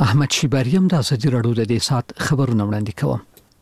احمد شیباریم د ازادي راډیو د دې سات خبرونه وړاندې کوم.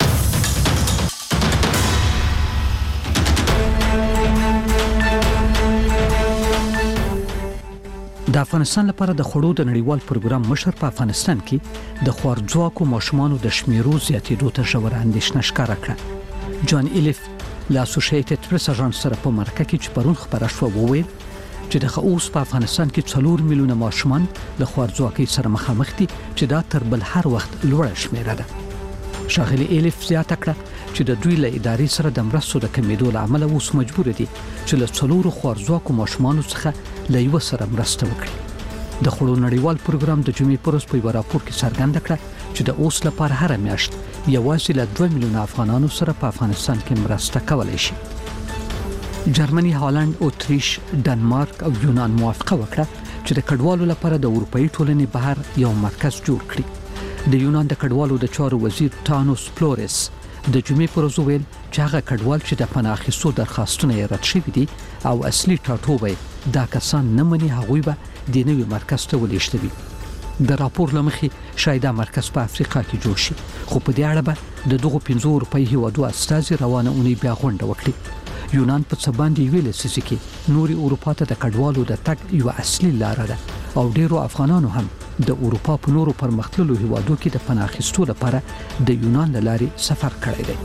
د افغانستان لپاره د خوړو د نړیوال پروګرام مشر په افغانستان کې د خوارځواکو ماشومانو د شمیرو زیاتېدو ته ژوره اندېښنه ښکاره کړه. جان ایلیف له اسوسییټډ پریس اژانس سره په مرکه کې چې پرون خبره شوه وویل چې د اوس په افغانستان کې 4 میلیونه ماشومان له خوارځواکۍ سره مخامخ دي چې دا تر بل هر وخت لوړه شمیره ده. ښاغلي ایلیف زیاته کړه چې د دوی له ادارې سره د مرستو د کمیدو له امله اوس مجبور دي چې له 4 خوارځواکو ماشومانو څخه له یو سره مرسته وکړي. د خوړو نړیوال پروګرام د جمعې پر ورځ په یو راپور کې څرګنده کړه چې د اوس لپاره هر میاشت یوازې له 2 میلیونه افغانانو سره په افغانستان کې مرسته کولای شي. جرمني، هالند، اتریش، ډنمارک او یونان موافقه وکړه چې د کډوالو لپاره د اروپאי ټولنې بهر یو مرکز جوړ کړي. د یونان د کډوالو د چارو وزیر تانوس پلورس د جمعې پر ورځ ویل چې هغه کډوال چې د پناه اخیستو درخواستونه یې رد شوي دي او اصلي ټاټوبی دا کسان نه مني، هغوی به د نوي مرکز ته ولېږدوي. د راپور له مخې شاید دا مرکز په افریقا کې جوړ شي، خو په دې اړه به د دغو 5 اروپאי هیوادو استازي روانه اونۍ بیا غونډه وکړي. یونان په څه باندې ویل چې نوري اروپا ته د کډوالو د تګ یو اصلي لار ده او ډیرو افغانانو هم د اروپا په نورو پرمختللو هیوادو کې د پناه اخیستو لپاره د یونان له لارې سفر کړی دی.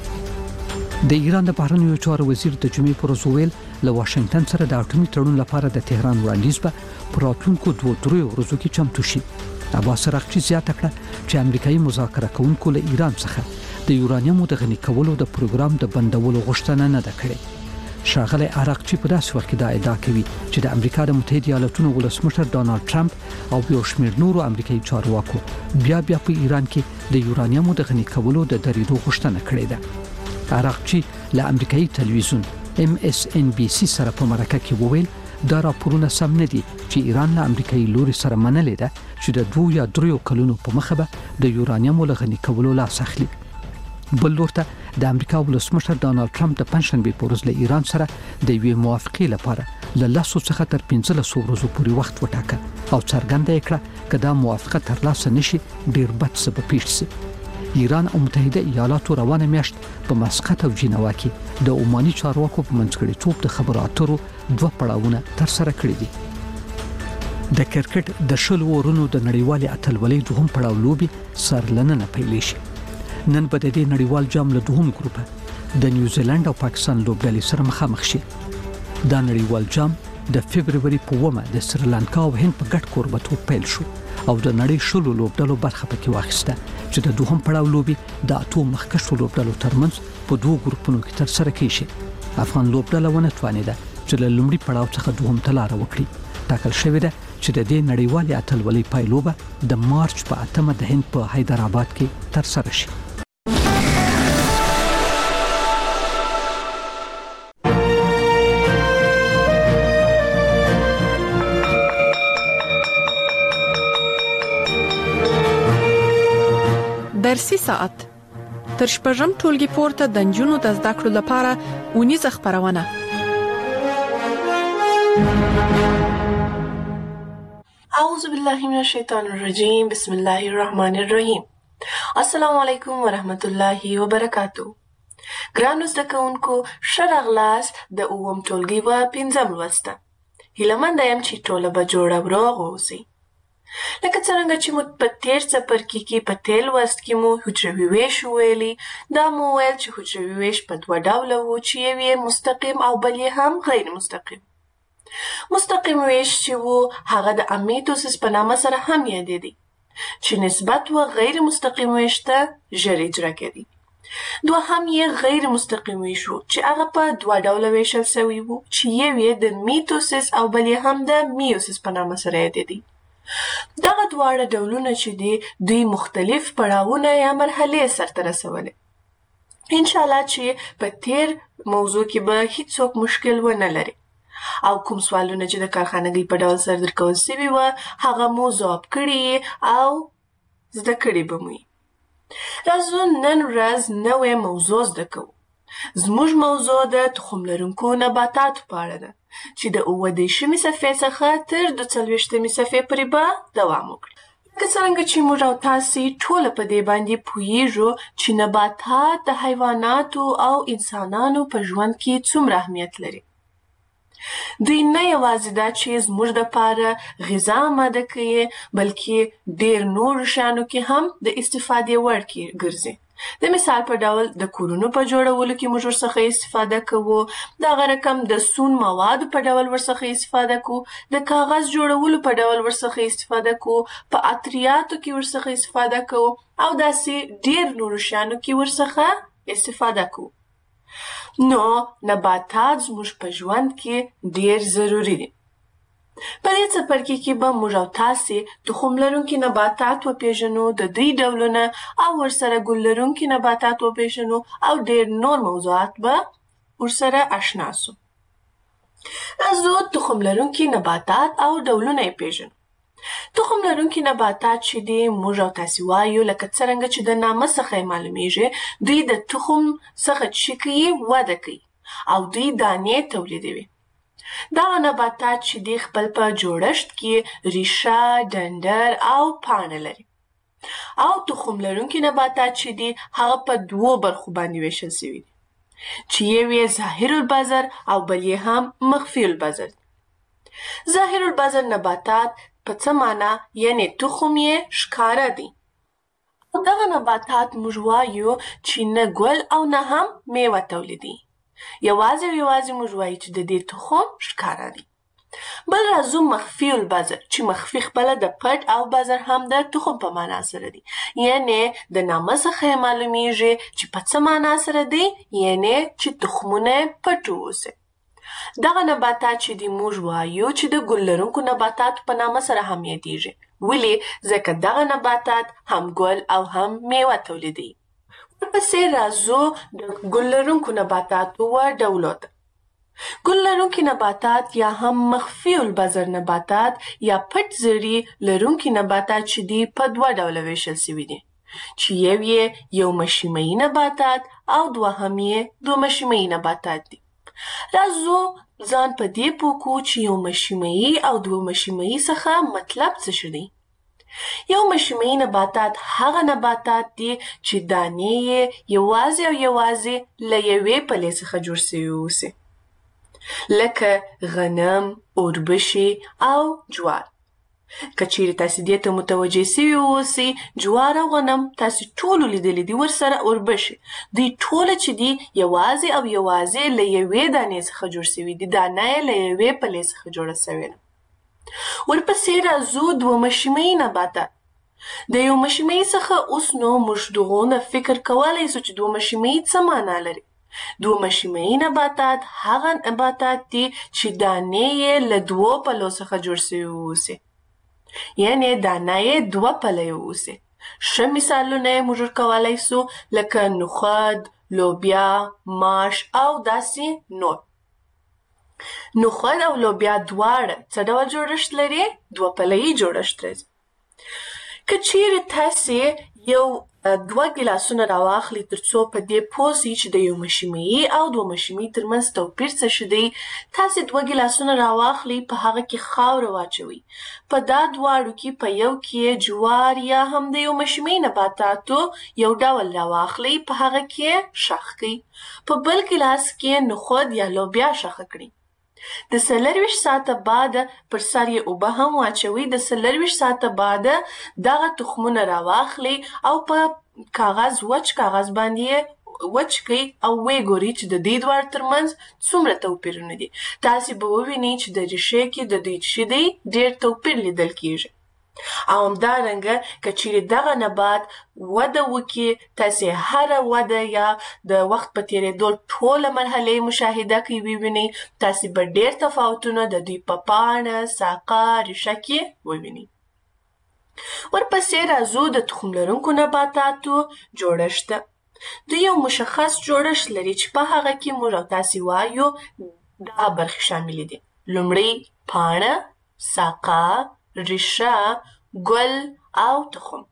د ایران د بهرنیو چارو وزیر د جمعې پر ورځ ویل له واشنگټن سره د اټومي تړون لپاره د تهران وړاندیز به په راتلونکو 2-3 ورځو کې چمتو شي. عباس اراغچی زیاته کړه چې امریکایي مذاکره کوونکو له ایران څخه د یورانیمو د غني کولو د پروګرام د بندولو غوښتنه نه ده کړې. ښاغلی اراغچی په داسې وخت کې دا ادعا کوي چې د امریکا د متحده ایالاتونو ولسمشر ډانلډ ټرمپ او یو شمېر نورو امریکایي چارواکو بیا په ایران کې د یورانیمو د غني کولو د درېدو غوښتنه کړې ده. اراغچی له امریکایي تلویزیون MSNBC سره په مرکه کې وویل دا راپورونه سم نه دي چې ایران له امریکایي لوري سره منلې ده چې د 2 یا 3 کلونو په مخه به د یورانیمو له غني کولو لاس اخلي. بل لورته د امریکا ولسمشر ډانلډ ټرمپ د پنځشنبې په ورځ له ایران سره د یوې موافقې لپاره له 10 څخه تر 15 ورځو پورې وخت وټاکه او څرګنده کړه چې دا موافقه ترلاسه نشي ډیر بد څه به پیښ شي. ایران او متحده ایالاتو روانه میاشت په مسقط او جنوا کې د عماني چارواکو په منځګړیتوب د خبرو اترو 2 پړاوونه تر سره کړي دي. د کرکټ د شلو ورونو د نړیوالې اتلولۍ دوهم پړاو لوبي سرلننه پیلې شي. نن به د دې نړیوال جام له دوهم ګروپه د نیوزیلند او پاکستان لوبډلې سره مخامخ شي. دا نړیوال جام د فبرवरी په 1 د سریلانکا او هند په ګډ کوربتوب پیل شو او د نړۍ شلو لوبډلو برخه پکې واخیسته چې د دوهم پړاو لوبي د اتو مخکښو لوبډلو ترمنځ په 2 ګروپونو کې تر سره کیږي. افغان لوبډله ونه توانیده چې له لومړي پړاو څخه دوهم ته لاره وکړي. ټاکل شوې ده چې د دې نړیوالې اتلولۍ پایلوبه د مارچ په 8 د هند په حیدرآباد کې تر سره شي. درسي ساعت تر شپږم ټولګي پورته د نجونو د زده کړو لپاره اونیزه خبرونه. اعوذ بالله من الشیطان الرجیم، بسم الله الرحمن الرحیم. السلام علیکم ورحمت الله وبرکاتہ. ګرانو زده کوونکو، ښه راغلاست د اووم ټولګي په 5م لوست. هیله مند یم چې ټوله به جوړه روغ اوسئ. لکه څنګه چې مو په تیر څپرکي کې په تیر لوست کې مو حجروي ویش ویلي، دا مو ویل چې حجروي ویش په 2 ډوله وو چې یو یې مستقیم او بل یې هم غیر مستقیم. مستقیم ویش چې وو هغه د امیتوسس په نامه سره هم یادېدی چې نسبت و غیر مستقیم ویش ته ژر اجرا کېدی. دوهم یې غیر مستقیم ویش وو چې هغه په 2 ډوله ویشل شوی وو چې یو یې د میتوسس او بل یې هم د میوسس په نامه سره یادېدی. دغه دواړه ډولونه چې دي دوی مختلف پړاوونه یا مرحلې سرته رسولې. ان شاء الله چې په تیر موضوع کې به هیڅوک مشکل ونه لري او کوم سوالونه چې د کارخانګۍ په ډول سره درکول شوي و هغه مو ځواب کړي او زده کړي به مو. راځو نن ورځ نوې موضوع زده کوو. زموږ موضوع د تخم لرونکو نباتاتو په اړه ده چې د 29 صفحې څخه تر 42 صفحې پورې به دوام وکړي. که څرنګه چې موږ او تاسې ټوله په دې باندې پوهیږو چې نباتات د حیواناتو او انسانانو په ژوند کې څومره اهمیت لري. دوی نه یوازې دا چې زموږ دپاره غذا آماده کوي بلکې ډېر نورو شیانو کې هم د استفادې وړ ګرځي. د مثال په ډول د کورونو په جوړولو کې موږ ورڅخه استفاده کوو، دغه رقم د سون موادو په ډول ورڅخه استفاده کوو، د کاغذ جوړولو په ډول ورڅخه استفاده کوو، په عطریاتو کې ورڅخه استفاده کوو او داسې ډېر نورو شیانو کې ورڅخه استفاده کوو. نو نباتات زموږ په ژوند کې ډېر ضروري دي. په دې څپرکي کې به موږ او تاسې تخم لرونکي نباتات وپېژنو، د دوی ډولونه او ورسره ګل لرونکي نباتات وپېژنو او ډېر نور موضوعات به ورسره اشنا سو. راځو تخم لرونکي نباتات او ډولونه یې پېژنو. تخم لرونکي نباتات چې دي موږ او تاسې وایو لکه څرنګه چې د نامه څخه یې معلومیږي دوی د تخم څخه چې کوي وده کوي او دوی دانې تولیدوي. دغه نباتات چې دي خپل په جوړښت کې ریشه، ډنډر او پاڼه لري او تخم لرونکي نباتات چې دي هغه په دوو برخو باندې ویشل شوي دي چې یو یې ظاهر البذر او بل یې هم مخفي البذر دي. ظاهر البذر نباتات په څه معنا یعنې تخم یې ښکاره دی. دغه نباتات موږ وایو چې نه ګل او نه هم میوه تولیدي. یوازې موږ وایو چې د دې تخم ښکاره دی. بل راځو مخفي البذر چې مخفي خپله د پټ او بذر هم د تخم په معنا سره دی. یعنې د نامه څخه یې معلومیږي چې په څه معنا سره دی، یعنې چې تخمونه پټ واوسي. دغه نباتات چې دي موږ وایو چې د ګل لرونکو نباتاتو په نامه سره هم یادیږي. ولې؟ ځکه دغه نباتات هم ګل او هم میوه تولیدوي. ورپسې راځو د ګل لرونکو نباتاتو و ډولو ته. ګل لرونکي نباتات یا هم مخفي البذر نباتات یا پټ زړي لرونکي نباتات چې دي په دوه ډوله ویشل سوي دي چې یو مشیمه‌ایي نباتات او دوهم یې دومشیمه‌ایي نباتات دي. راځو ځان په دې پوه کړو چې یو مشیمه‌ایي او دومشیمه‌ایي څخه مطلب څه شی دی. یو مشیمه‌ایي نباتات هغه نباتات دي چې دانې یې یوازې له یوې پلې څخه جوړ سوي اوسي لکه غنم، اوربشې او جوار. که چیرې تاسې دې ته متوجه سوي اوسئ جوار او غنم تاسې ټولو لیدلي دي، ورسره اوربشې، دوی ټوله چې دي یوازې له یوې دانې څخه جوړ سوي دي. دانه یې له یوې پلې څخه جوړه سوې ده. ورپسې راځو دومشیمه‌ایي نباتات. د یو مشیمه‌ایي څخه اوس نو موږ دغونه فکر کولی سو چې دومشیمه‌ایي څه معنا لري. دومشیمه‌ایي نباتات هغه نباتات دي چې دانې یې له دوو پلو څخه جوړ سوي اوسي، یعنې دانه یې دوه پلې اوسي. ښه مثالونه یې موږ ورکولی سو لکه نخود، لوبیا، ماش او داسې نور. نخود او لوبیا دواړه څه ډول جوړښت لري؟ دوه پله‌یي جوړښت لري. که چیرې تاسې یو 2 ګیلاسونه راواخلئ تر څو په دې پوه سئ چې د یو مشیمه‌ایي او دومشیمه‌ایي ترمنځ توپیر څه شی دی، تاسې 2 ګیلاسونه راواخلئ، په هغه کې خاوره واچوئ. په دا دواړو کې په یو کې جوار یا هم د یو مشیمه‌ایي نباتاتو یو ډول راواخلئ، په هغه کې ښخ کړئ. په بل ګیلاس کې نخود یا لوبیا ښخه کړئ. د 24 ساعته بعد پر سر یې اوبه هم واچوئ. د 24 ساعته بعد دغه تخمونه راواخلئ او په وچ کاغذ باندې وچ کړئ او ویې ګورئ چې د دې دواړو ترمنځ څومره توپیرونه دي. تاسې به ووینئ چې د ریښې کې د دوی چې دی ډېر توپیر لیدل کیږي. او همدارنګه که چیرې دغه نبات وده وکړي، تاسې هره وده یا د وخت په تېرېدو ټوله مرحله مشاهده کوئ، ووینئ تاسې به ډېر تفاوتونه د دوی په پاڼه، ساقه، ریښه کې ووینئ. ورپسې راځو د تخم لرونکو نباتاتو جوړښت ته. دوی یو مشخص جوړښت لري چې په هغه کې موږ او تاسې وایو دغه برخې شاملې دي. لومړی پاڼه، ساقه، ریښه، ګل او تخم.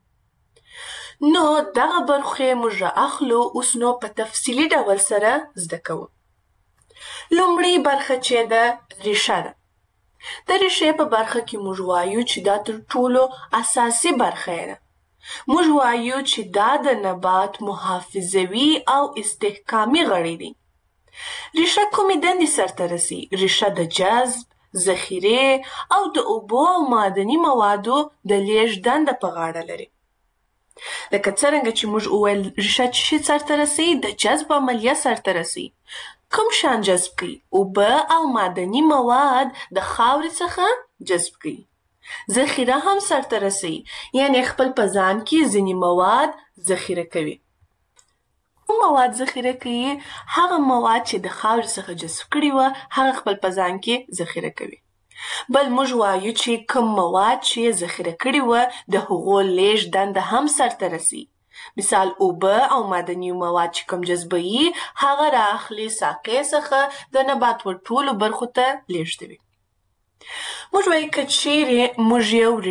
نو دغه برخې موږ رااخلو، اوس نو په تفصیلي ډول سره زده کوو. لومړی برخه چې ده ریښه ده. د ریښې په برخه کې موږ وایو چې دا تر ټولو اساسي برخه ده. موږ وایو چې دا د نبات محافظوي او استحکامي غړي دي. ریښه کومې دندې سرته رسي؟ ریښه د جذب، ذخیرې او د اوبو او معدني موادو د لیږد دنده په غاړه لري. لکه څرنګه چې موږ وویل ریښه څه شي سرته رسي؟ د جذب عملیه سرته رسي. کوم شیان جذب کوي؟ اوبه او معدني مواد د خاورې څخه جذب کوي. ذخیره هم سرته رسي، یعنی خپل په ځان کې ځینې مواد ذخیره کوي. کوم مواد ذخیره کوي؟ هغه مواد چې د خاورې څخه جذب کړي وه هغه خپل په ځان کې ذخیره کوي. بل موږ وایو چې کوم مواد چې ذخیره کړي وه د هغو لیږد دنده هم سرته رسي. مثال اوبه او معدني مواد چې کوم جذبوي هغه رااخلي ساقې څخه د نبات ټولو برخو ته لیږدوي. موږ وایو که چیرې موږ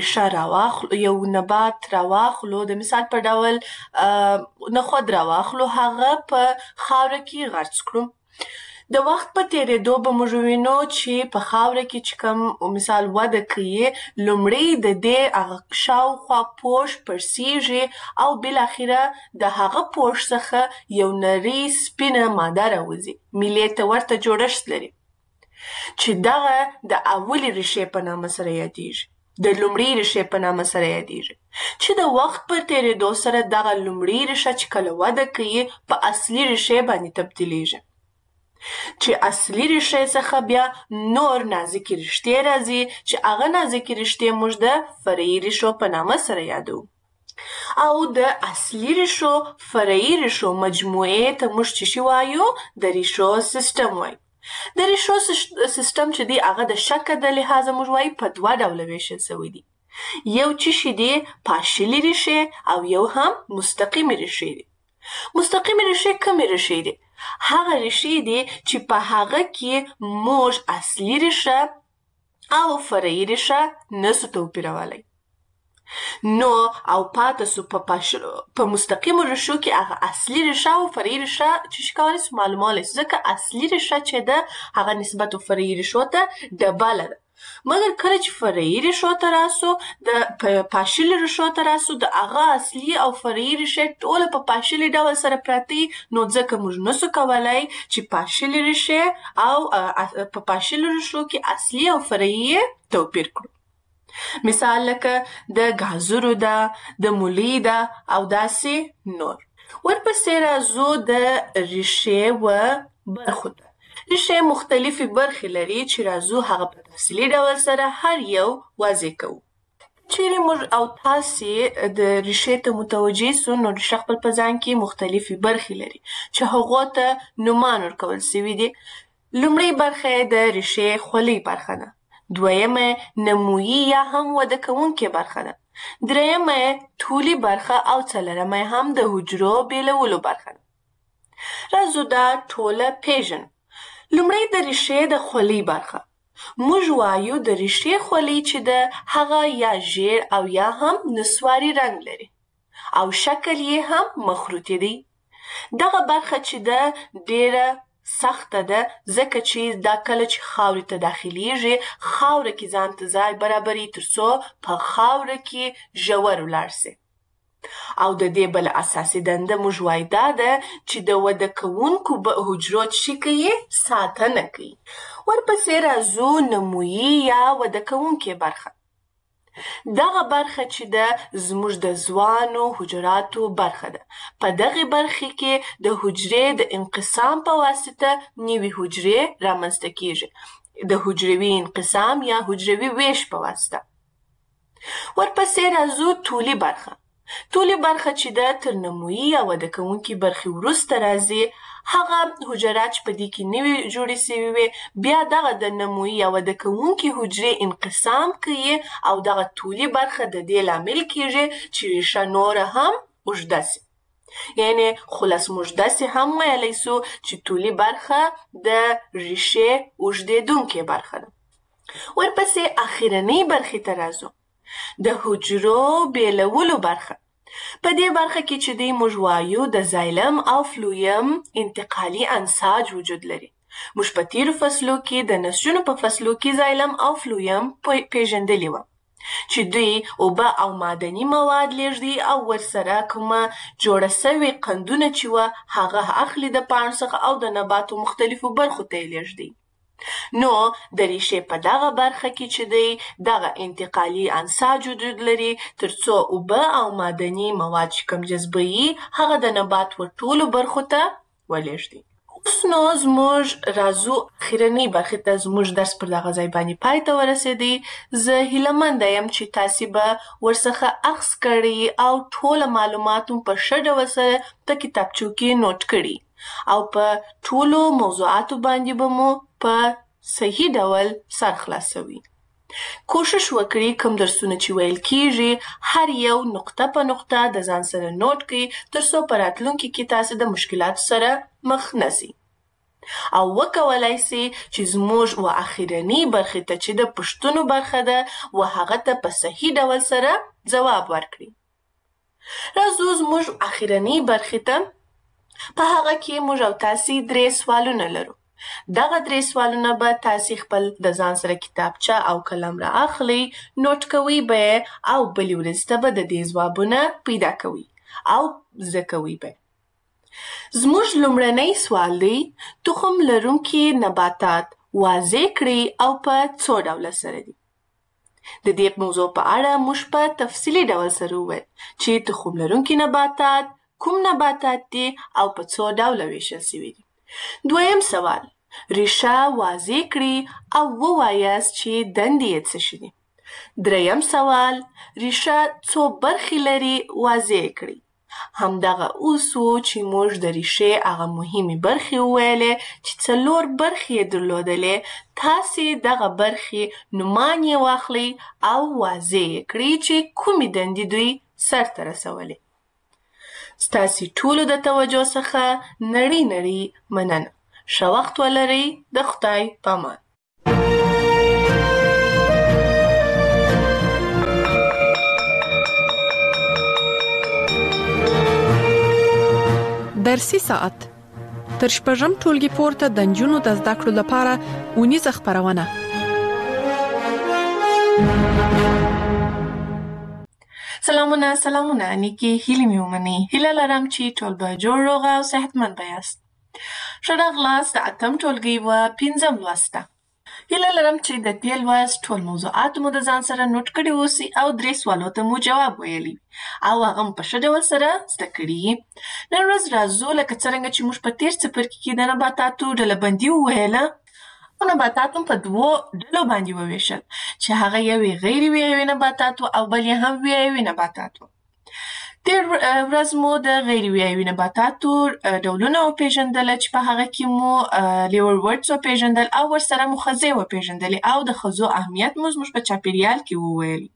یو نبات راواخلو، د مثال په ډول نخود راواخلو، هغه په خاوره کې غرس کړو، د وخت په تیریدو به موږ وینو چې په خاوره کې چې کوم مثال وده کوي، لومړی د دې هغه شاوخوا پوښ پړسیږي او بالاخره د هغه پوښ څخه یو نرۍ سپینه ماده راوځي، میلې ته ورته جوړښت لري چې دغه د اولې ریښې په نامه سره یادیږي، د لومړۍ ریښې په نامه سره یادیږي، چې د وخت په تیریدو سره دغه لومړۍ ریښه چې کله وده کوي په اصلي ریښې باندې تبدیلیږي، چې اصلي ریښې څخه بیا نور نازکې رشتې راځي چې هغه نازکې رشتې موږ د فرعي ریښو په نامه سره یادوو. او د اصلي ریښو فرعي ریښو مجموعې ته موږ څه شي وایو؟ د ریښو سیستم وایو. د ریښو سیستم چې دی هغه د شکل د لحاظه موږ وایو په دوه ډوله ویشل شوی دی. یو چې شي دی پاشلي ریښې او یو هم مستقیمې ریښې دي. مستقیمې ریښې کومې ریښې دي؟ هغه ریښې دي چې په هغه کې موږ اصلي ریښه او فرعي ریښه نسو توپیرولی. نو او پاته سو په مستقیمو ریښو کې هغه اصلي ریښه او فرعي ریښه چې شي کولی سو معلومولی سو، ځکه اصلي ریښه چې ده هغه نسبت فرعي ریښو ته ډبله ده. مګر کله چې فرعي ریښو ته راسو، د پاشلي ریښو ته راسو، د هغه اصلي او فرعي ریښې ټوله په پاشلي ډول سره پراته، نو ځکه موږ نسو کولی چې پاشلي ریښې او په پاشلو ریښو کې اصلي او فرعي توپیر کړو. مثال لکه د ګازرو ده، د مولی ده او داسې نور. ورپسې راځو د ریښې و برخو ته. ریښې مختلفې برخې لري چې راځو هغه په تفصیلي ډول سره هر یو واضح کوو. چیرې موږ او تاسې د ریښې ته متوجه سو، نو ریښه خپل په ځان کې مختلفې برخې لري چې هغو ته نومان ورکول سوي دي. لومړۍ برخه د ریښې خولۍ برخه ده. دویمه نمویي یا هم وده کوونکې برخه ده. دریمه طولي برخه او څلورمه هم د حجرو بیلولو برخه ده. راځو دا ټوله پیژنو. لومړی د ریښې د خولۍ برخه. موږ وایو د ریښې خولۍ چې ده هغه یا ژیړ او یا هم نسواري رنګ لري او شکل یې هم مخروطي دی. دغه برخه چې ده ډیره سخته ده، ځکه چې دا کله چې خاورې ته داخلیږي خاوره کې ځان ته ځای برابري ترڅو په خاوره کې ژور ولاړ سي. او د دې بله اساسي دنده موږ وایو دا ده چې د وده کوونکو حجرو څه کوي؟ ساتنه کوي. ورپسې راځو نمویي یا وده کوونکې برخه. دغه برخه چې ده زموږ د ځوانو حجراتو برخه ده. په دغه برخه کې د حجرې د انقسام په واسطه نوې حجرې رامنځته کیږي، د حجروي انقسام یا حجروي ویش په واسطه. ورپسې راځو طولي برخه. طولي برخه چې ده تر نمویي یا وده کوونکې برخې وروسته راځي. هغه حجرات چې په دې کې نوې جوړې سوي وي بیا دغه د نمویي یا وده کوونکې حجرې انقسام کوي او دغه طولي برخه د دې لامل کیږي چې ریښه نوره هم اوږده سي. یعنې خلاص موږ داسې هم ویلی سو چې طولي برخه د ریښې اوږدېدونکې برخه ده. ورپسې اخرنۍ برخې ته راځو. د حجرو بیلولو برخه. په دې برخه کې چې دی موږ وایو د زایلم او فلویم انتقالي انساج وجود لري. موږ په تیرو فصلو کې د نسجونو په فصلو کې زایلم او فلویم پیژندلي وه چې دوی اوبه او معدني مواد لیږدي او ورسره کومه جوړه سوې قندونه چې وه هغه اخلي د پاڼو څخه او د نباتو مختلفو برخو ته یې لیږدي. نو د ریښې په دغه برخه کې چې دی دغه انتقالي انساج وجود لري ترڅو اوبه او معدني مواد چې کوم جذبوي هغه د نبات ټولو برخو ته ولیږدي. اوس نو زموږ راځو اخرنۍ برخې ته. زموږ درس پر دغه ځای باندې پای ته ورسېدی. زه هیله یم چې تاسې به ورڅخه اخذ کړي او ټوله معلومات مو په ښه ډول سره په کتابچو کې نوټ کړي او په ټولو موضوعاتو باندې به مو په صحیح ډول سر خلاصوي. کوشش وکړئ کوم درسونه چې ویل کیږي هر یو نقطه په نقطه د ځان سره نوٹ کړئ ترڅو په راتلونکي کې تاسو د مشکلاتو سره مخ نشئ او وکولای شئ چې زموږ و اخرنۍ برخې ته چې د پوښتنو برخه ده و هغه ته په صحیح ډول سره ځواب ورکړئ. راځو زموږ اخرنۍ برخې ته. په هغه کې موږ او تاسې 3 سوالونه لرو. دغه 3 سوالونه به تاسې خپل د ځان سره کتابچه او قلم را اخلي، نوٹ کوئ به او بلې ورځې ته به د دې ځوابونه پیدا کوئ او زده کوئ به. زموږ لومړنی سوال دی تخم لرونکي نباتات واضح کړئ او په څو ډوله سره دي. د دې موضوع په اړه موږ په تفصیلي ډول سره وویل چې تخم لرونکي نباتات کوم نباتات دي او په څو ډوله ویشل شوي دي. دویم سوال ریښه واضح کړئ او ووایاست چې دندې یې څه شي دي. دریم سوال ریښه څو برخې لري واضح کړئ. همدغه اوس و چې موږ د ریښې هغه مهمې برخې وویلې چې 4 برخې یې درلودلې. تاسې دغه برخې نومان یې واخلئ او واضح یې کړئ چې کومې دندې دوی سرته رسولې. ستاسې ټولو د توجه څخه نړۍ مننه. ښه وخت ولرئ. د خدای په امان. درسي ساعت تر شپږم ټولګي پورته د نجونو د زده کړو لپاره اونیزه خپرونه. سلامونه نیکی هیلې مې ومنئ. هیله لرم چې ټول به جوړ روغ او صحتمند به یاست. ښه راغلاست د 8م ټولګي و 5م لوست ته. هیله لرم چې د دې لوست ټول موضوعات مو د ځان سره نوٹ کړي اوسئ او 3 سوالو ته مو جواب ویلی او هغه مو په ښه ډول سره زده کړي. نن ورځ راځو لکه څرنګه چې موږ په تېر څپرکي کې د نباتاتو ډله‌بندي وویله نباتات په 2 ډلو باندې وویشل چې هغه یوې غیر ویایوي نباتاتو او بل یې هم ویایوي نباتاتو. تېر ورځ مو د غیر ویایوي نباتاتو ډولونه وپېژندله چې په هغه کې مو لیورورډز وپېژندل او ورسره مو خزې وپېژندلې او د خزو اهمیت مو زموږ په چاپېریال کې وویلي.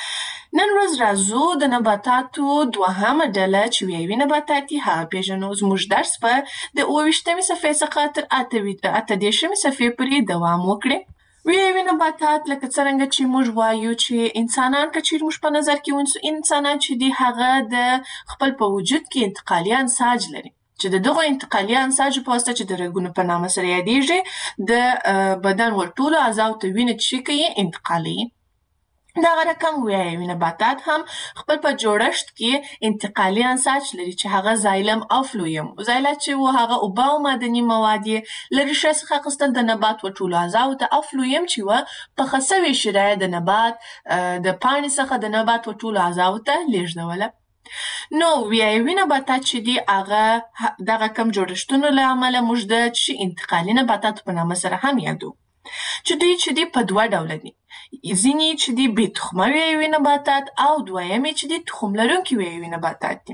نن ورځ راځو د نباتاتو 2مه ډله چې ویایوي نباتات دي هغه پېژنو. زموږ درس به د 28مې صفحې څخه تر 28مې صفحې پورې دوام وکړي. ویایوي نباتات لکه څرنګه چې موږ وایو چې انسانان که چیرې موږ په نظر کې ونیسو انسانان چې دي هغه د خپل په وجود کې انتقالي انساج لري چې د دغو انتقالي انساجو په واسطه چې د رګونو په نامه سره یادیږي د بدن ټولو اعضاو ته وینه چې کوي انتقالوي. دغه رقم ویایوي نباتات هم خپل په جوړښت کې انتقالي انساج لري چې هغه زایلم او فلویم. زایله چې و هغه اوبه او معدني مواد یې له ریښې څخه اخیستل د نبات ټولو اعضاو ته او فلویم چې و پخه سوې شیره د نبات د پاڼې څخه د نبات ټولو اعضاو ته لیږدوله. نو ویایوي نباتات چې دي هغه دغه کم جوړښتونو له امله موږ د انتقالي نباتاتو په نامه سره هم یادو چې دوی په 2 ډوله دي. ځینې چې دي بې تخمه ویایوي نباتات او دویمې چې دي تخم لرونکي ویایوي نباتات دي.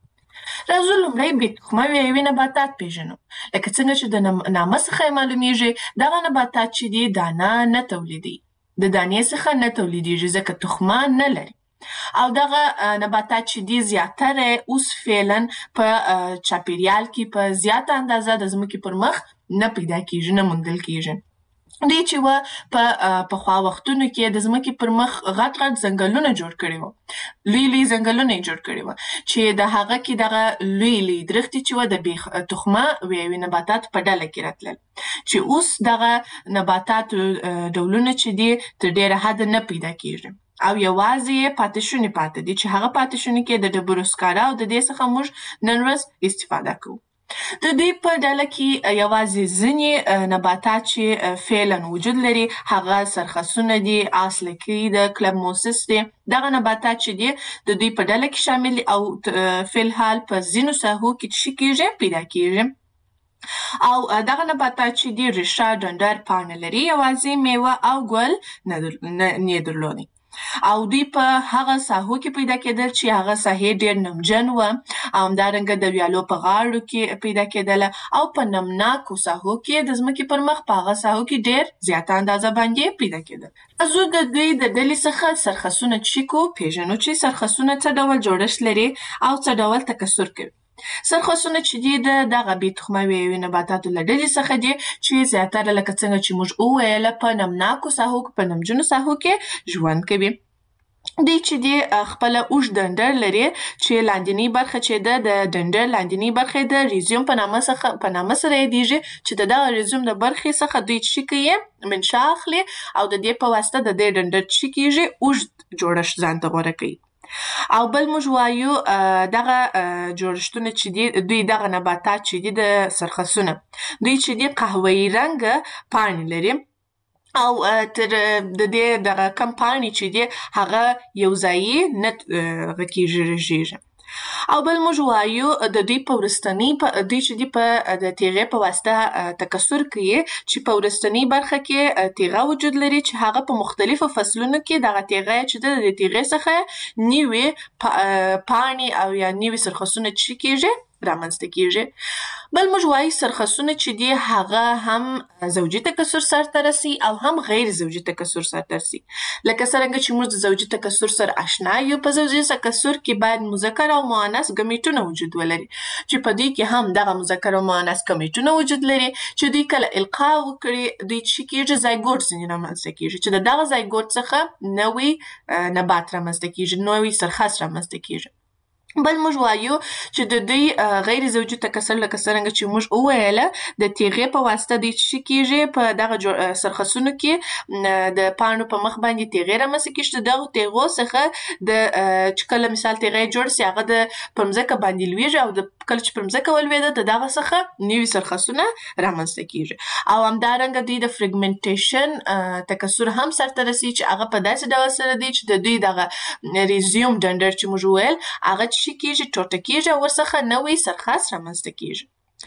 راځو لومړی بې تخمه ویایوي نباتات پېژنو. لکه څنګه چې د نامه څخه یې معلومیږي دغه نباتات چې دي دانه نه تولیدوي. د دانې څخه نه تولیدیږي ځکه تخمه نه لري او دغه نباتات چې دي زیاتره اوس فعلا په چاپېریال کې په زیاته اندازه د ځمکې پر مخ نه پیدا کیږي نه موندل کیږي. دی چې و په خوا وختونو کې د ځمکې پر مخ غټ ځنګلونه جوړ کړي وو، لوی ځنګلونه یې جوړ کړي وو چې د هغه کې دغه لوی درختې چې و د بې تخمه وې نباتات په ډله کې راتلل، چې اوس دغه نباتاتو ډولونه چې دي تر ډېره حده نه پیدا کېږي او یوازې پاتې پاتې دي چې هغه پاتې شوني کې د ډبرو سکاره او د دې څخه موږ نن ورځ استفاده کوو. د دې په ډله کې یوازې ځینې نباتات چې فعلاً وجود لري هغه سرخسونه دي، آس لکۍ د کلبموسس دي. دغه نباتات چې دي د دوی په ډله کې شامل دي او فلحال په ځینو ساحو کې څه کېږي پیدا کېږي. او دغه نباتات چې دي ریښه، ډنډر، پاڼه لري، یوازې میوه او ګل نه درلودي او دوی په هغه ساحو کې پیدا کېدل چې هغه ساحې ډېر نمجن وه او همدارنګه د ویالو په غاړو کې پیدا کېدله او په نمناکو ساحو کې د ځمکې پر مخ په هغه ساحو کې ډېر زیاته اندازه باندې پیدا کېدل. زه د دوی د ډلې څخه سرخسونه چیکو پیژنو چې سرخسونه څه ډول جوړښت لري او څه ډول تکثر کوي. سرخسونه چې دي د دغه بې تخمه ویوي نباتاتو له ډلې څخه دي چې زیاتره لکه څنګه چې موږ وویله په نمناکو ساحو کې، په نمجنو ساحو کې ژوند کوي. دوی چې دي خپله اوږد ډنډر لري چې لاندینۍ برخه چې ده د ډنډر لاندینۍ برخه د ریزیوم په نامه سره یادیږي چې د دغه ریزیوم د برخې څخه دوی څه کوي منشا اخلي او د دې په واسطه د دې ډنډر څه کېږي اوږد جوړښت ځان ته غوره کوي. او بل موږ وایو دغه جوړښتونه چې دي دوی دغه نباتات چې دي د سرخسونه دوی چې دي قهوه‌ایي رنګه پاڼې لري او تر د دې دغه کم پاڼې چې دي هغه یو ځایي نه رژېږي. او بل موږ وایو د دوی په وروستنۍ دوی چې دي په د تیغې په واسطه تکثر کوي چې په وروستنۍ برخه کې تیغه وجود لري چې هغه په مختلفو فصلونو کې دغه تیغه چې ده د تیغې څخه نوې پاڼې او یا نوې سرخسونه چې کېږي رامنځته کېږي. بل موږ وایو سرخسونه چې دي هغه هم زوجي تکثر سرته رسي او هم غیر زوجي تکثر سرته رسي. لکه څرنګه چې موږ د زوجي تکثر سره آشنا یو، په زوجي تکثر کې باید مذکر او مؤنث ګمیټونه وجود ولري چې په دوی کې هم دغه مذکر او مؤنث ګمیټونه وجود لري چې دوی کله القا وکړي دوی چې کېږي زایګوټ ځینې رامنځته کېږي چې د دغه زایګوټ څخه نوی نبات رامنځته کېږي، نوی سرخس رامنځته کېږي. بل موږ وایو چې د دوی غیر زوجي تکثر لکه څرنګه چې موږ وویله د تیغې په واسطه دوی څه کېږي په دغه سرخسونو کې د پاڼو په مخ باندې تیغې رامنځته کېږي. د دغو تیغو څخه د چې کله مثال تیغې جوړ سي هغه د پر مځکه باندې لویږي او د کله چې پر مځکه ولوېده د دغه څخه نوي سرخسونه رامنځته کېږي. او همدارنګه دوی د فرګمنټیشن تکثر هم سرته رسي چې هغه په داسې ډول سره دی چې د دوی دغه ریزیوم ډنډر چې موږ وویل هغه څه کېږي ټوټه کېږي او ورڅخه نوی سرخس رامنځته کېږي.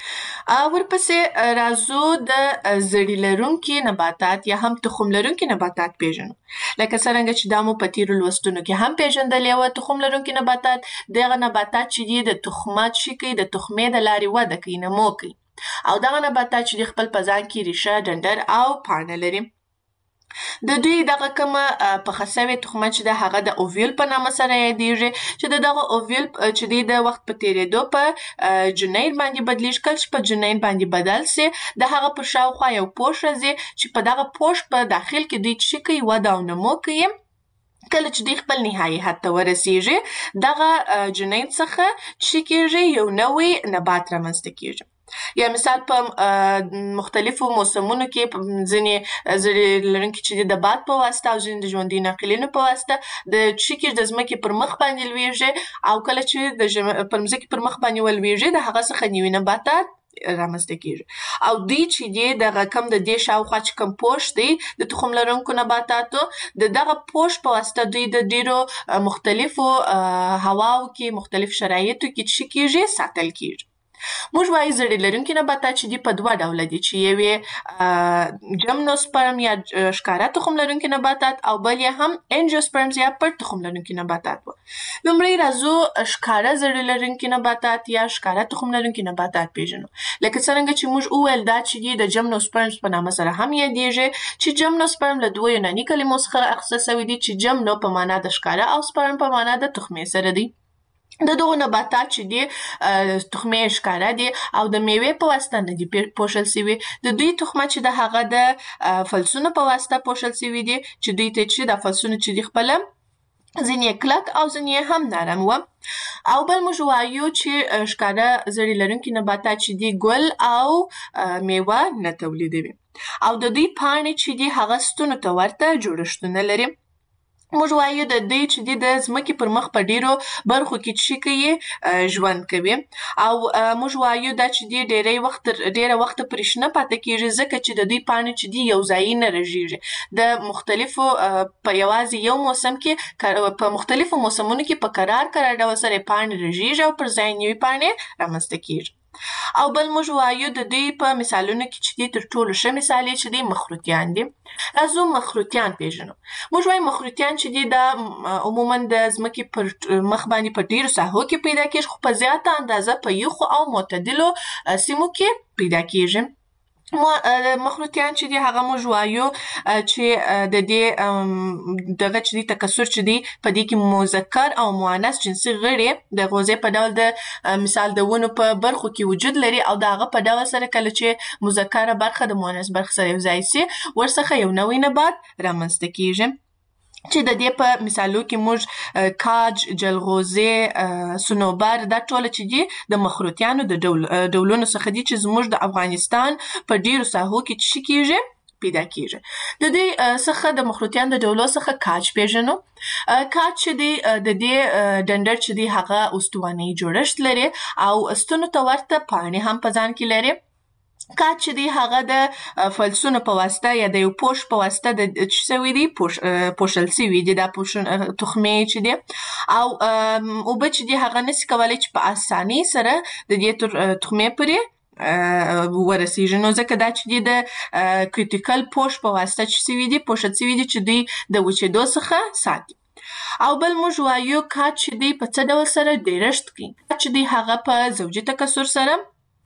ورپسې راځو د زړي لرونکي نباتات یا هم تخم لرونکي نباتات پیژنو. لکه څرنګه چې دا مو په تیرو لوستونو کې هم پیژندلې وه. تخم لرونکي نباتات دغه نباتات چې دي د تخمات څه کوي د تخمې د لارې وده کوي، نمو کوي او دغه نباتات چې دي خپل په ځان کې ریښه، ډنډر او پاڼه لري. د دوی دغه کومه پخه سوې تخمه چې ده هغه د اوویل په نامه سره یادیږي چې د دغه اوویل چې دی د وخت په تیرېدو په جنین باندې بدلیږي. کله چې په جنین باندې بدل سي د هغه پر شاوخوا یو پوښ راځي چې په دغه پوښ په داخل کې دوی څه کوي وده او نمو کوي. کله چې دوی خپل نهایي حد ته ورسیږي دغه جنین څخه څه کېږي یو نوی نبات رامنځته کېږي. یا مثال په مختلفو موسمونو کې ځینې زړي لرونکي چې د باد په واسطه او ځینې د ژوندي ناقلینو په واسطه د څه د ځمکې پر مخ باندې لویږي او کله چې د پر ځمکې پر مخ باندې ولویږي د هغه څخه نوي نباتات رامنځته کېږي. او دوی چې دی دغه کم د دې شاوخوا چې کوم پوښ دی د تخم لرونکو نباتاتو د دغه پوښ په واسطه دوی د ډېرو مختلفو هواو کې مختلف شرایطو کې څه کېږي ساتل کېږي. موږ وایو زړي لرونکي نباتات چې دي په دوه ډوله دي چې یو یې جمنوسپرم یا ښکاره تخم لرونکي نباتات او بل یې هم انجیوسپرمز یا پټ تخم لرونکي نباتات وو. لومړی راځو ښکاره زړي لرونکي نباتات یا ښکاره تخم لرونکي نباتات پیژنو. لکه څرنګه چې موږ وویل دا چې دي د جمنوسپرمز په نامه سره هم یادیږي چې جمنوسپرم له دوه یوناني کلمو څخه اخیستل سوی دي چې جمنو په معنا د ښکاره او سپرم په معنا د تخمې سره دی. د دغو نباتات چې دي تخمې ښکاره دي او د میوې په واسطه نه دي پوښل سوي. د دوی تخمه چې د هغه د فلسونو په واسطه پوښل سوي دي چې دوی ته چې د فلسونو چې دي خپله ځینې کلک او ځینې هم نرم وه. او بل موږ وایو چې ښکاره زړې لرونکي نباتات چې دي ګل او میوه نه تولیدوي او د دوی پاڼې چې دي هغه ستونو ته ورته جوړښتونه لري. موږ وایو د دوی چې دي د ځمکې پر مخ په ډیرو برخو کې چې کوي ژوند کوي او موږ وایو دا چې دي ډیره وخت پرې شنه پاتې کیږي ځکه چې د دوی پاڼې چې دي یو ځای نه رژیږي. د مختلفو په یوازې یو موسم کې په مختلفو موسمونو کې په قرار ډول سره پاڼې رژیږي او پر ځای نوې پاڼې رامنځته کیږي. او بل موږ وایو د دوی په مثالونو کې چې دي تر ټولو ښه مثال یې چې دي مخروطیان دي. راځو مخروطیان پیژنو. موږ وایو مخروطیان چې دي دا عموما د ځمکې پر مخ باندې په ډیرو ساحو کې پیدا کیږي خو په زیاته اندازه په یخو او معتدلو سیمو کې پیدا کیږي. مخروطیان چې دي هغه موږ وایو چې د دې دغه چې دي تکثر چې دي په دې کې مذکر او مؤنث جنسي غړي د غوزې په ډول د مثال د ونو په برخو کې وجود لري او د هغه په ډول سره کله چې مذکره برخه د مؤنث برخه سره یو ځای سي ورڅخه یو نوی نبات رامنځته کیږي چې د دې په مثالو کې موږ کاج، جلغوزې، صنوبر دا ټول چې دي د مخروطیانو د ډولونو څخه دي چې زموږ د افغانستان په ډیرو ساحو کې چې کیږي پیدا کیږي. د دې څخه د مخروطیانو د ډولو څخه کاج پیژنو. کاج چې دی د دې ډنډر چې دی هغه استواني جوړښت لري او ستونو ته ورته پاڼې هم په ځان کې لري. کاج چې دی هغه د فلسونو په واسطه یا د یو پوش په واسطه د چې سوي دي پوښل سوي دي دا تخمې چې دي او اوبه چې دي هغه نسي کولی چې په اسانۍ سره د دې تخمې پورې ورسیږي نو ځکه دا چې دي د کریټیکل پوش په واسطه چې سوي دي پوښل سوي دي چې دوی د وچېدو څخه ساتي. او بل موږ وایو کاج چې دی په څه ډول سره ډیرښت کوي. کاج چې دی هغه په زوجي تکثر سره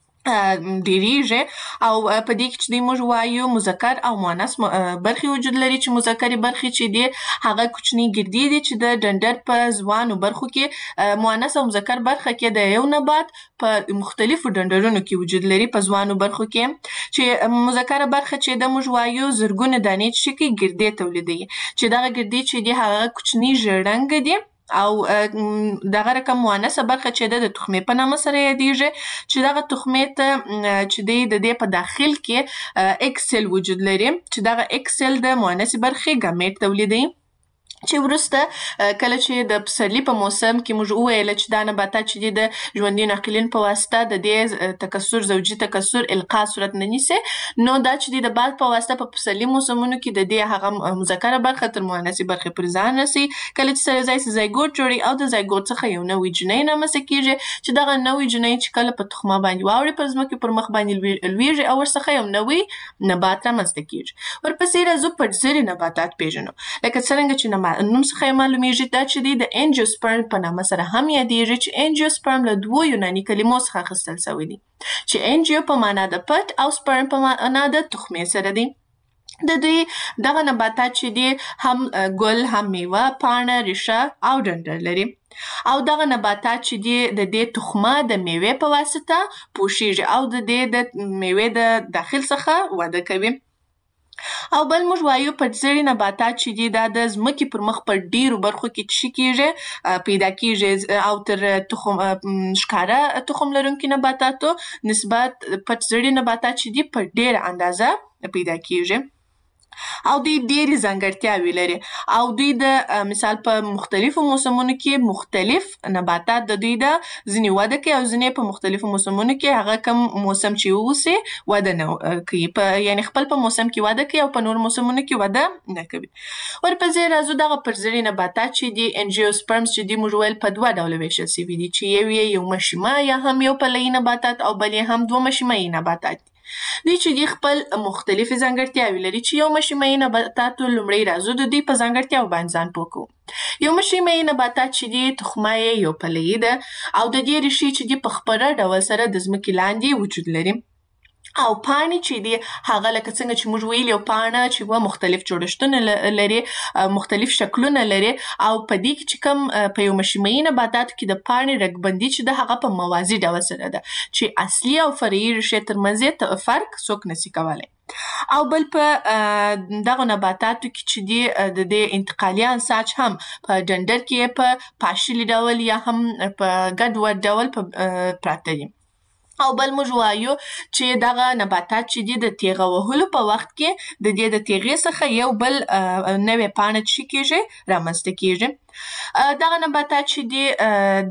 ډیریږي او په دې کې چې دی موږ وایو مذکر او مؤنث برخې وجود لري چې مذکرې برخې چې دي هغه کوچني ګردې دي چې د ډنډر په ځوانو برخو کې مؤنث او مذکر برخه کې د یو نبات په مختلفو ډنډرونو کې وجود لري په ځوانو برخو کې چې مذکره برخه چې د موږ وایو زرګونه دانې چې کې ګردې تولیدوي چې دغه ګردې چې دي هغه کوچني ژیړ رنګه دي او دغه رقم مؤنثه برخه چې د تخمې په نامه سره یادیږي چې دغه تخمې ته چې دی د دې په داخل کې اکسل وجود لري چې دغه اکسل د مؤنثې برخې ګامیټ تولیدوي چې وروسته کله چې د پسرلي په موسم کې موږ وویل چې دا نباتات چې دي د ژوندي ناقلین په واسطه د دې تکثر زوجي تکثر القا صورت نه نیسي نو دا چې دي د باد په واسطه په پسرلي موسمونو کې د دې هغه مذکره برخه تر مؤنثې برخې پورې ځان رسي کله چې سره ځای زایګوټ جوړي او د زایګوټ څخه یو نوی جنۍ رامنځته کیږي چې دغه نوی جنۍ چې کله په تخمه باندې واوړي په ځمکې پر مخ باندې لویږي او ورڅخه یو نوی نبات رامنځته کیږي. ورپسې راځو پټزري نباتات پیژنو لکه څرنګه چې نوم څخه معلومیږي دا چې دی د انجیوسپرم په نامه سره هم یادیږي چې انجیوسپرم له دوو یوناني کلمو څخه اخیستل شوی دی چې انجیو په معنا د پټ او سپرم په معنا د تخمې سره دی. د دوی دغه نباتات چې دي هم ګل هم میوه پاڼه ریښه او ډنډر لري او دغه نباتات چې دي د دې تخمه د میوې په واسطه پوښیږي او د دې د میوې د داخل څخه وده کوي. او بل موږ وایو پټزري نباتات چې دي دا د ځمکې پر مخ په ډیرو برخو کې چې کیږي پیدا کیږي او تر تخم ښکاره تخم لرونکي نباتاتو نسبت پټزري نباتات چې دي په ډیره اندازه پیدا کیږي او دوی ډېرې ځانګړتیاوې لري او دوی د مثال په مختلفو موسمونو کې مختلف نباتات د دوی د ځینې وده کوي او ځینې په مختلفو موسمونو کې هغه کوم موسم چې ووسي وده نه کوي یعنی خپل په موسم کې وده کوي او په نور موسمونو کې وده نه کوي. ورپسې راځو دغه پرزري نباتات چې دي انجیوسپرمز چې دي موږ ویل په دوه ډوله ویشل سوي دي چې یو مشیمه یا هم یو پلهیي نباتات او بل یې هم دوه مشیمه‌یي نباتات دي. دوی چې دي خپل مختلفې ځانګړتیاوې لري چې یو مشیمه‌یي نباتاتو لومړی راځو د دوی په ځانګړتیاو باندې ځان پوه کوو. یو مشیمه‌یي نباتات چې دي تخمه یې یو پلهیي ده او د دې ریښې چې دي په خپره ډول سره د ځمکې لاندې وجود لري او پاڼې چې دي هغه لکه څنګه چې موږ ویلي یو پاڼه چې مختلف جوړښتونه لري، مختلف شکلونه لري، او په دې کې چې کوم په یو مشیمیي نباتاتو کې د پاڼې رګبندي چې ده هغه په موازي ډول سره ده چې اصلي او فرعي ریښې ترمنځ یې فرق څوک نشي کولی. او بل په دغه نباتاتو کې چې دي د دې انتقالي انساج هم په ډنډر کې په پاشلي ډول یا هم په ګډوډ ډول پراته دي. او بل موږ وایو چې دغه نباتات چې دي د تیغه وهلو په وخت کې د دې د تیغې څخه یو بل نوې پاڼه چې کېږي رامنځته کېږي. دغه نباتات چې دي